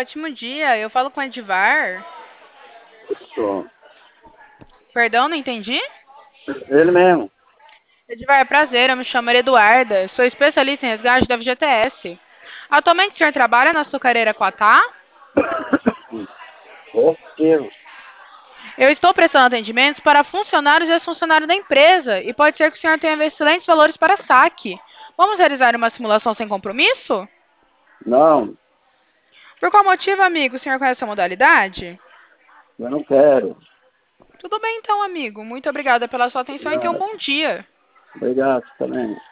ótimo dia. Eu falo com o Edivar. Sou. Perdão, não entendi? Ele mesmo. Edivar, prazer. Eu me chamo Eduarda. Sou especialista em resgate da FGTS. Atualmente o senhor trabalha na açucareira Quatá? Roqueiro. Eu estou prestando atendimentos para funcionários e ex-funcionários da empresa e pode ser que o senhor tenha excelentes valores para saque. Vamos realizar uma simulação sem compromisso? Não, Por qual motivo, amigo, o senhor conhece a modalidade? eu não quero. Tudo bem então, amigo. Muito obrigada pela sua atenção e tenha um Obrigado. bom dia. Obrigado também.